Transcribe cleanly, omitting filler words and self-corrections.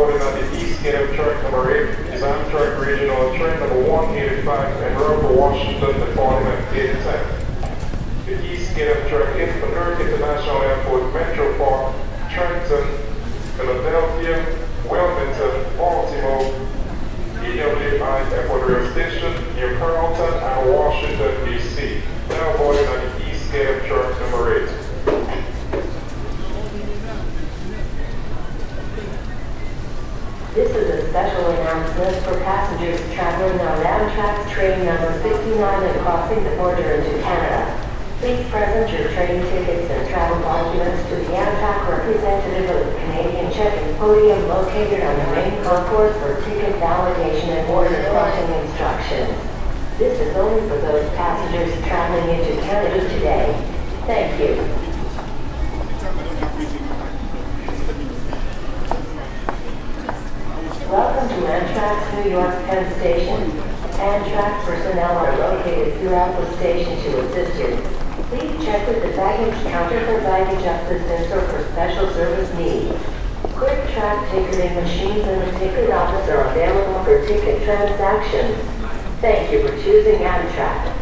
boarding at the east gate of track number 8 is Amtrak Regional train number 185 en route for Washington departing at gate 10. The east gate of track 8 for Newark International Airport, Metro Park, Trenton, Philadelphia, Wilmington, Baltimore, EWI Airport Rail Station, New Carrollton, and Washington, D.C. Now boarding at the east gate of track number 8. This is a special announcement for passengers traveling on Amtrak's train number 69 and crossing the border into Canada. Please present your train tickets and travel documents to the Amtrak representative of the Canadian check-in podium located on the main concourse for ticket validation and border crossing instructions. This is only for those passengers traveling into Canada today. Thank you. Welcome to Amtrak's New York Penn Station. Amtrak personnel are located throughout the station to assist you. Please check with the baggage counter for baggage assistance or for special service needs. Quick track ticketing machines in the ticket office are available for ticket transactions. Thank you for choosing Amtrak.